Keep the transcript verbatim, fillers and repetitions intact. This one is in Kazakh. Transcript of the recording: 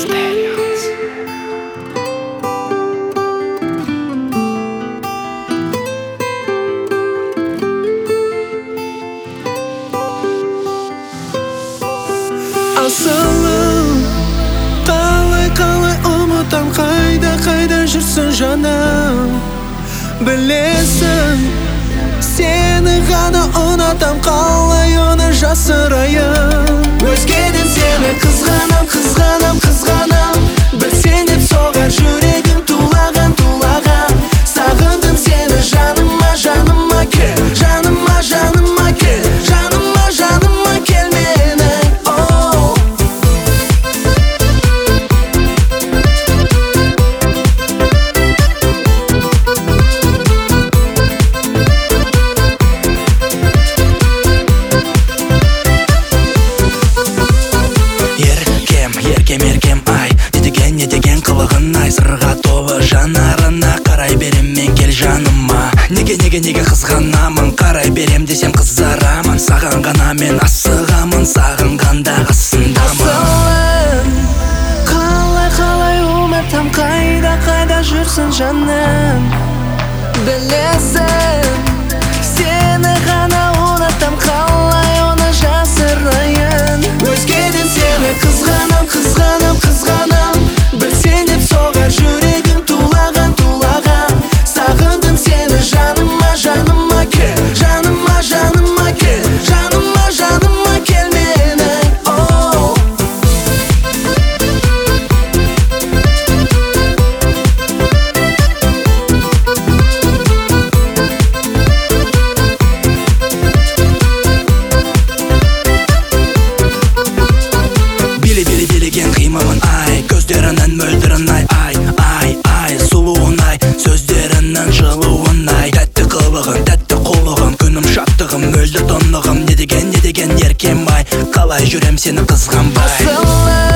Асылым, қалай-қалай ұмытам, қайда-қайда жүрсің жаным. Білесің, сені ғана ұнатам, қалай оны жасырайын. Өзгеден сені қызғанам, қызғанам, қызғанам. Білсең деп соғар жүрегім тулаған, тулаған. Сағындым сені жаныма, жаныма кел, жаныма, жаныма кел, жаныма, жаныма кел мені. Еркем, ай, не деген, не деген қылығын ай. Сырға толы жанарына қарай берем мен, кел жаныма. Неге, неге, неге қызғанамын, қарай берем десем қызарамын. Саған ғана мен асығамын, сағынғанда қасындамын. Асылым, қалай-қалай ұмытам, қайда-қайда жүрсің жаным. Білесің, сені ғана ұнатам, қалай оны жасырайын. Өзгеден сені қызғанам, қызғанам, қызғанам. Білсең деп соғар жүрегім тулаған, тулаған. Сағындым сені жаныма, жаныма кел, жаныма, жаныма кел, жаныма, жаныма кел мені. Били-били билеген қимылын ай, көздерінің мөлдірін ай, ай, ай, ай. Сұлуын ай, сөздерінің жылуын ай. Тәтті қылығын, тәтті қулығын, күнім шаттығым, мөлдір тонығым. Не деген, не деген еркем ай, қалай жүрем сені қызғанбай. Асылым